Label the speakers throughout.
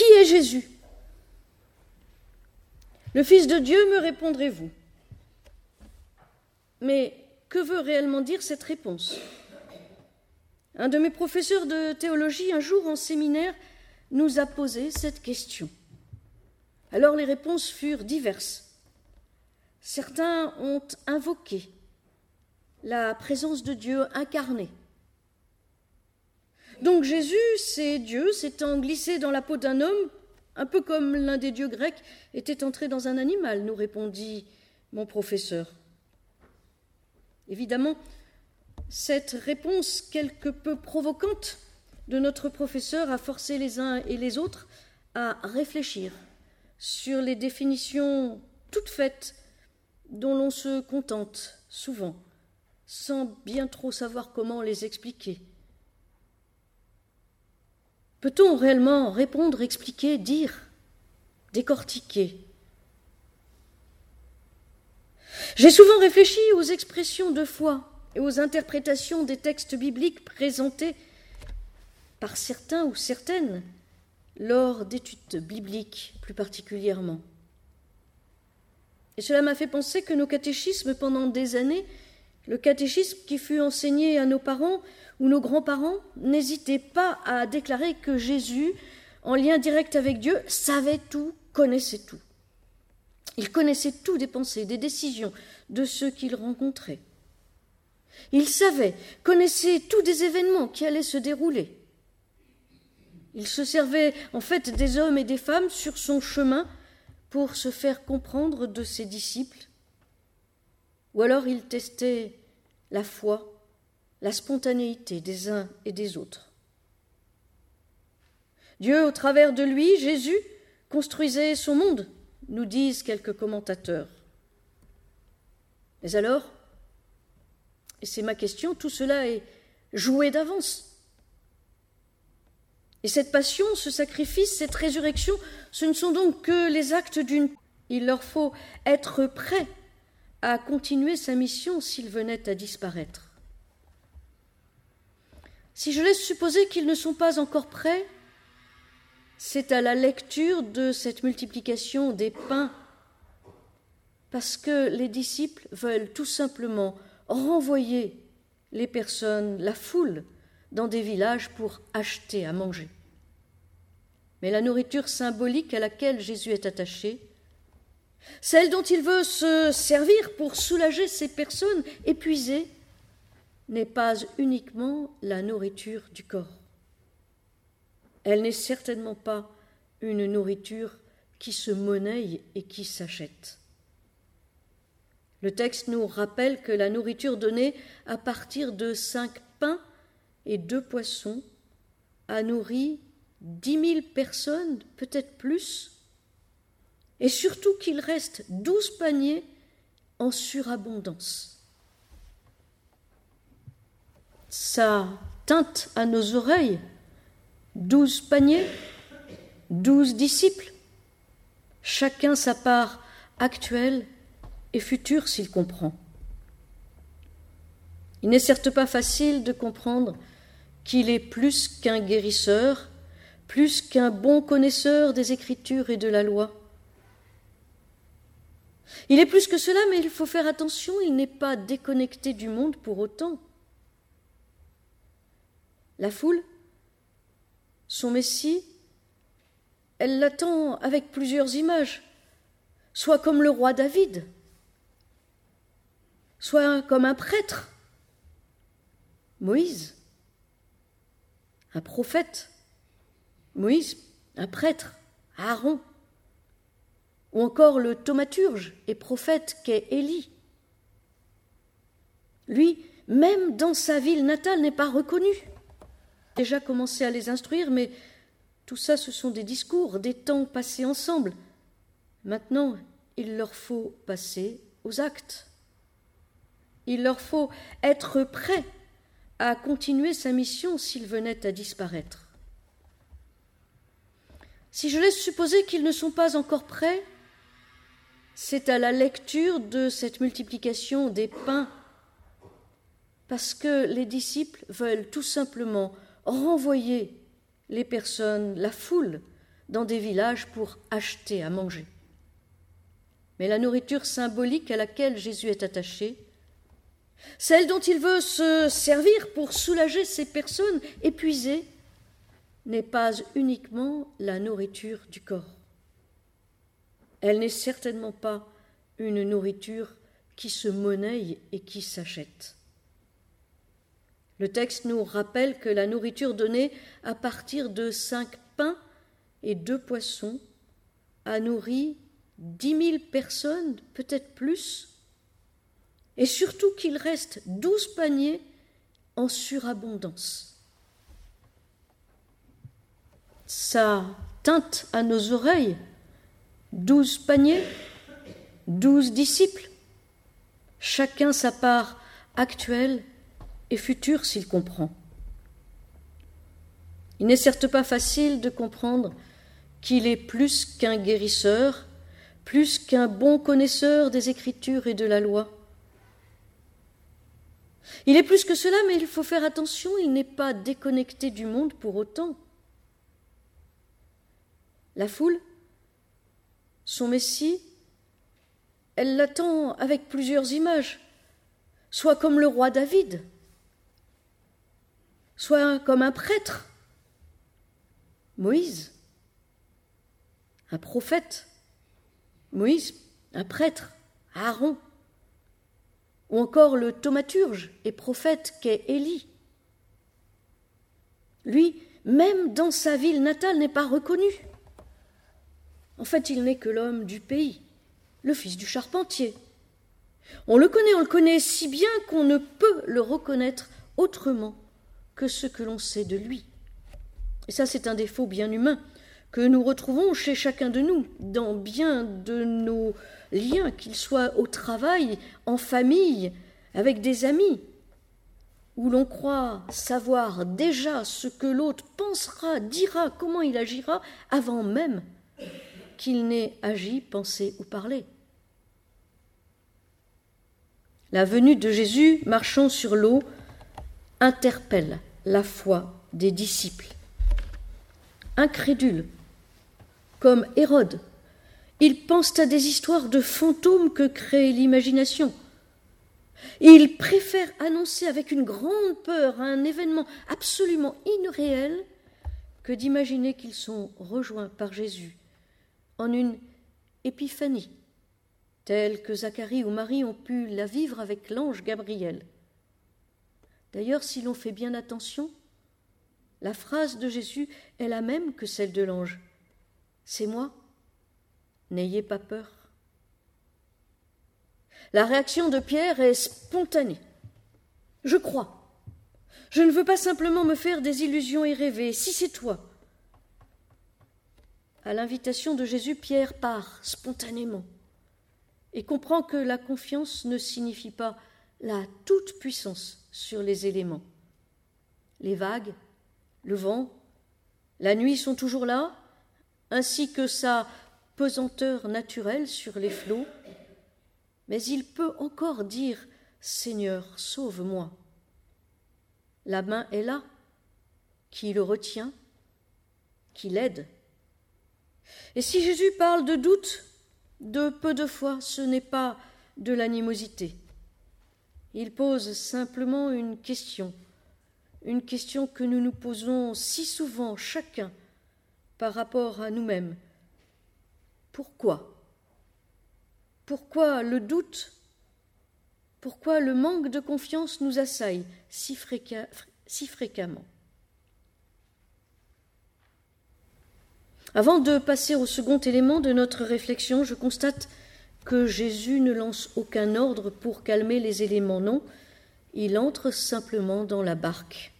Speaker 1: qui est Jésus ? Le Fils de Dieu, me répondrez-vous. Mais que veut réellement dire cette réponse ? Un de mes professeurs de théologie, un jour en séminaire, nous a posé cette question. Alors les réponses furent diverses. Certains ont invoqué la présence de Dieu incarné. Donc Jésus, c'est Dieu s'étant glissé dans la peau d'un homme, un peu comme l'un des dieux grecs était entré dans un animal, nous répondit mon professeur. Évidemment, cette réponse quelque peu provocante de notre professeur a forcé les uns et les autres à réfléchir sur les définitions toutes faites dont l'on se contente souvent, sans bien trop savoir comment les expliquer. Peut-on réellement répondre, expliquer, dire, décortiquer ? J'ai souvent réfléchi aux expressions de foi et aux interprétations des textes bibliques présentés par certains ou certaines lors d'études bibliques plus particulièrement. Et cela m'a fait penser que nos catéchismes pendant des années, le catéchisme qui fut enseigné à nos parents ou nos grands-parents, n'hésitaient pas à déclarer que Jésus, en lien direct avec Dieu, savait tout, connaissait tout. Il connaissait tout des pensées, des décisions de ceux qu'il rencontrait. Il savait, connaissait tout des événements qui allaient se dérouler. Il se servait en fait des hommes et des femmes sur son chemin pour se faire comprendre de ses disciples. Ou alors il testait la foi, la spontanéité des uns et des autres. Dieu, au travers de lui, Jésus, construisait son monde, nous disent quelques commentateurs. Mais alors, et c'est ma question, tout cela est joué d'avance. Et cette passion, ce sacrifice, cette résurrection, ce ne sont donc que les actes d'une... Il leur faut être prêts à continuer sa mission s'il venait à disparaître. Si je laisse supposer qu'ils ne sont pas encore prêts, c'est à la lecture de cette multiplication des pains, parce que les disciples veulent tout simplement renvoyer les personnes, la foule, dans des villages pour acheter à manger. Mais la nourriture symbolique à laquelle Jésus est attaché, celle dont il veut se servir pour soulager ces personnes épuisées, n'est pas uniquement la nourriture du corps. Elle n'est certainement pas une nourriture qui se monnaie et qui s'achète. Le texte nous rappelle que la nourriture donnée à partir de 5 pains et 2 poissons a nourri 10 000 personnes, peut-être plus, et surtout qu'il reste 12 paniers en surabondance. Ça tinte à nos oreilles, 12 paniers, 12 disciples, chacun sa part actuelle et future s'il comprend. Il n'est certes pas facile de comprendre qu'il est plus qu'un guérisseur, plus qu'un bon connaisseur des Écritures et de la loi. Il est plus que cela, mais il faut faire attention, il n'est pas déconnecté du monde pour autant. La foule, son Messie, elle l'attend avec plusieurs images, soit comme le roi David, soit comme un prêtre, Moïse, un prophète, Moïse, un prêtre, Aaron, ou encore le thaumaturge et prophète qu'est Élie. Lui, même dans sa ville natale, n'est pas reconnu. Déjà commencé à les instruire, mais tout ça, ce sont des discours, des temps passés ensemble. Maintenant, il leur faut passer aux actes. Il leur faut être prêts à continuer sa mission s'il venait à disparaître. Si je laisse supposer qu'ils ne sont pas encore prêts, c'est à la lecture de cette multiplication des pains, parce que les disciples veulent tout simplement renvoyer les personnes, la foule, dans des villages pour acheter à manger. Mais la nourriture symbolique à laquelle Jésus est attaché, celle dont il veut se servir pour soulager ces personnes épuisées, n'est pas uniquement la nourriture du corps. Elle n'est certainement pas une nourriture qui se monnaie et qui s'achète. Le texte nous rappelle que la nourriture donnée à partir de 5 pains et 2 poissons a nourri 10 000 personnes, peut-être plus, et surtout qu'il reste 12 paniers en surabondance. Ça teinte à nos oreilles 12 paniers, 12 disciples, chacun sa part actuelle et future s'il comprend. Il n'est certes pas facile de comprendre qu'il est plus qu'un guérisseur, plus qu'un bon connaisseur des Écritures et de la loi. Il est plus que cela, mais il faut faire attention, il n'est pas déconnecté du monde pour autant. La foule, son Messie, elle l'attend avec plusieurs images, soit comme le roi David, soit comme un prêtre, Moïse, un prophète, Moïse, un prêtre, Aaron, ou encore le thaumaturge et prophète qu'est Élie. Lui, même dans sa ville natale, n'est pas reconnu. En fait, il n'est que l'homme du pays, le fils du charpentier. On le connaît si bien qu'on ne peut le reconnaître autrement que ce que l'on sait de lui. Et ça, c'est un défaut bien humain que nous retrouvons chez chacun de nous, dans bien de nos liens, qu'ils soient au travail, en famille, avec des amis, où l'on croit savoir déjà ce que l'autre pensera, dira, comment il agira, avant même qu'il n'ait agi, pensé ou parlé. La venue de Jésus marchant sur l'eau interpelle la foi des disciples. Incrédules, comme Hérode, ils pensent à des histoires de fantômes que crée l'imagination. Ils préfèrent annoncer avec une grande peur un événement absolument irréel que d'imaginer qu'ils sont rejoints par Jésus en une épiphanie, telle que Zacharie ou Marie ont pu la vivre avec l'ange Gabriel. D'ailleurs, si l'on fait bien attention, la phrase de Jésus est la même que celle de l'ange. « C'est moi, n'ayez pas peur ». La réaction de Pierre est spontanée. « Je crois. Je ne veux pas simplement me faire des illusions et rêver. Si c'est toi. » À l'invitation de Jésus, Pierre part spontanément et comprend que la confiance ne signifie pas la toute-puissance sur les éléments. Les vagues, le vent, la nuit sont toujours là, ainsi que sa pesanteur naturelle sur les flots, mais il peut encore dire « Seigneur, sauve-moi ». La main est là, qui le retient, qui l'aide. Et si Jésus parle de doute, de peu de foi, ce n'est pas de l'animosité. Il pose simplement une question que nous nous posons si souvent chacun par rapport à nous-mêmes. Pourquoi ? Pourquoi le doute ? Pourquoi le manque de confiance nous assaille si fréquemment ? Avant de passer au second élément de notre réflexion, je constate que Jésus ne lance aucun ordre pour calmer les éléments, non, il entre simplement dans la barque.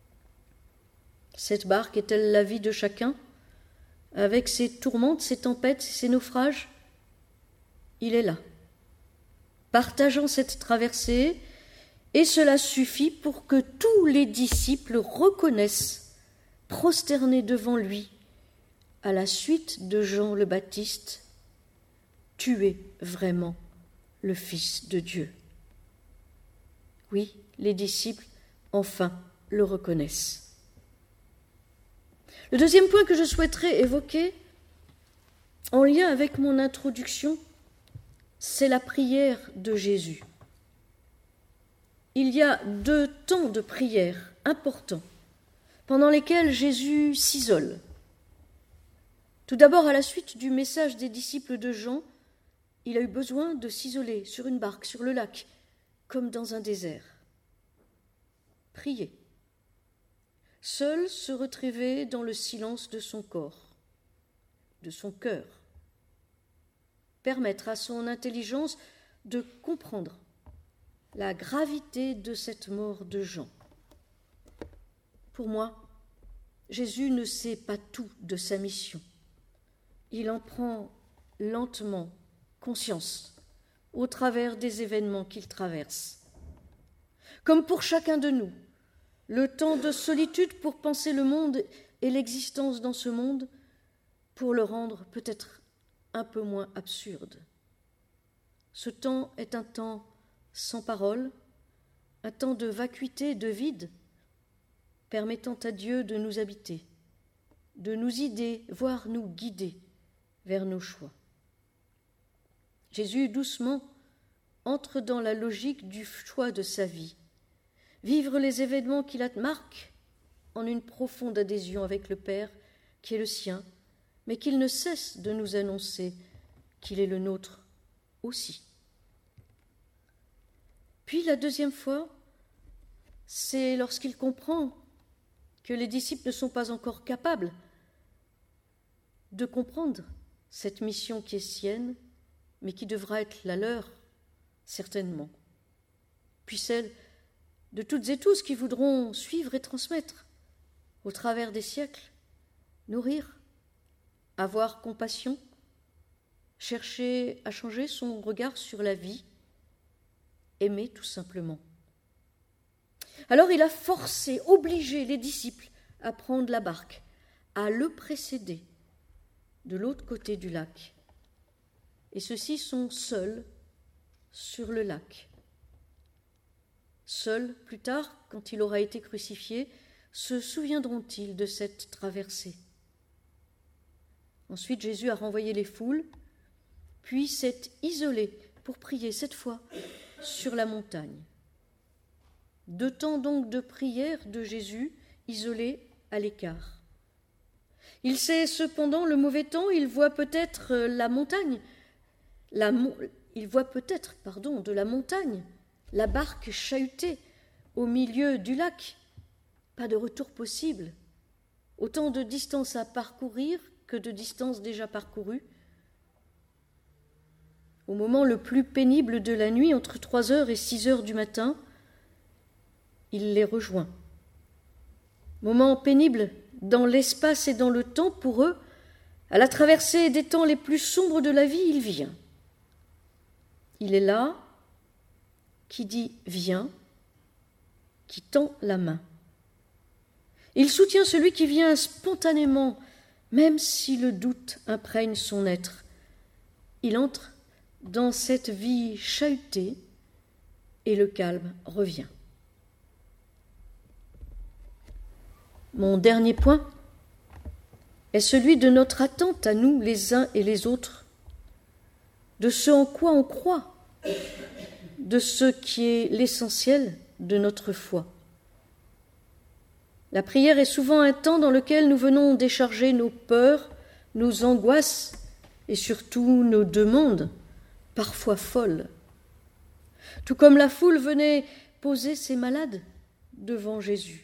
Speaker 1: Cette barque est-elle la vie de chacun, avec ses tourmentes, ses tempêtes, ses naufrages ? Il est là, partageant cette traversée, et cela suffit pour que tous les disciples reconnaissent, prosternés devant lui, à la suite de Jean le Baptiste, « Tu es vraiment le Fils de Dieu ». Oui, les disciples, enfin, le reconnaissent. Le deuxième point que je souhaiterais évoquer, en lien avec mon introduction, c'est la prière de Jésus. Il y a 2 temps de prière importants pendant lesquels Jésus s'isole. Tout d'abord, à la suite du message des disciples de Jean, il a eu besoin de s'isoler sur une barque, sur le lac, comme dans un désert. Prier. Seul se retrouver dans le silence de son corps, de son cœur. Permettre à son intelligence de comprendre la gravité de cette mort de Jean. Pour moi, Jésus ne sait pas tout de sa mission. Il en prend lentement conscience au travers des événements qu'il traverse. Comme pour chacun de nous, le temps de solitude pour penser le monde et l'existence dans ce monde, pour le rendre peut-être un peu moins absurde. Ce temps est un temps sans parole, un temps de vacuité, de vide, permettant à Dieu de nous habiter, de nous guider, voire nous guider vers nos choix. Jésus, doucement, entre dans la logique du choix de sa vie, vivre les événements qui la marquent en une profonde adhésion avec le Père, qui est le sien, mais qu'il ne cesse de nous annoncer qu'il est le nôtre aussi. Puis la deuxième fois, c'est lorsqu'il comprend que les disciples ne sont pas encore capables de comprendre cette mission qui est sienne, mais qui devra être la leur, certainement. Puis celle de toutes et tous qui voudront suivre et transmettre, au travers des siècles, nourrir, avoir compassion, chercher à changer son regard sur la vie, aimer tout simplement. Alors il a forcé, obligé les disciples à prendre la barque, à le précéder de l'autre côté du lac. Et ceux-ci sont seuls sur le lac. Seuls, plus tard, quand il aura été crucifié, se souviendront-ils de cette traversée? Ensuite, Jésus a renvoyé les foules, puis s'est isolé pour prier, cette fois, sur la montagne. 2 temps donc de prière de Jésus, isolé à l'écart. Il sait cependant le mauvais temps, il voit peut-être la montagne, de la montagne, la barque chahutée au milieu du lac. Pas de retour possible. Autant de distance à parcourir que de distance déjà parcourue. Au moment le plus pénible de la nuit, entre 3h et 6h du matin, il les rejoint. Moment pénible dans l'espace et dans le temps pour eux, à la traversée des temps les plus sombres de la vie, il vient. Il est là, qui dit « viens », qui tend la main. Il soutient celui qui vient spontanément, même si le doute imprègne son être. Il entre dans cette vie chahutée et le calme revient. Mon dernier point est celui de notre attente à nous, les uns et les autres, de ce en quoi on croit, de ce qui est l'essentiel de notre foi. La prière est souvent un temps dans lequel nous venons décharger nos peurs, nos angoisses et surtout nos demandes, parfois folles. Tout comme la foule venait poser ses malades devant Jésus.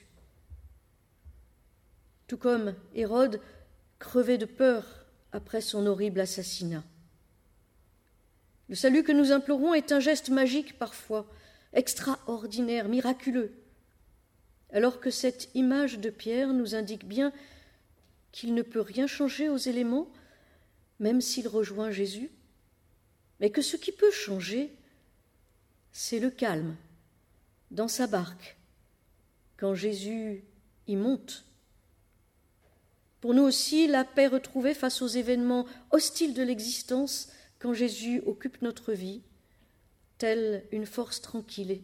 Speaker 1: Tout comme Hérode crevait de peur après son horrible assassinat. Le salut que nous implorons est un geste magique parfois, extraordinaire, miraculeux, alors que cette image de Pierre nous indique bien qu'il ne peut rien changer aux éléments, même s'il rejoint Jésus, mais que ce qui peut changer, c'est le calme dans sa barque, quand Jésus y monte. Pour nous aussi, la paix retrouvée face aux événements hostiles de l'existence, quand Jésus occupe notre vie, telle une force tranquille.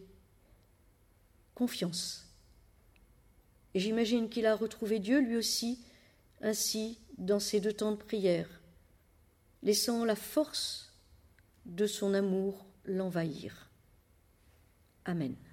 Speaker 1: Confiance. Et j'imagine qu'il a retrouvé Dieu lui aussi ainsi dans ces 2 temps de prière, laissant la force de son amour l'envahir. Amen.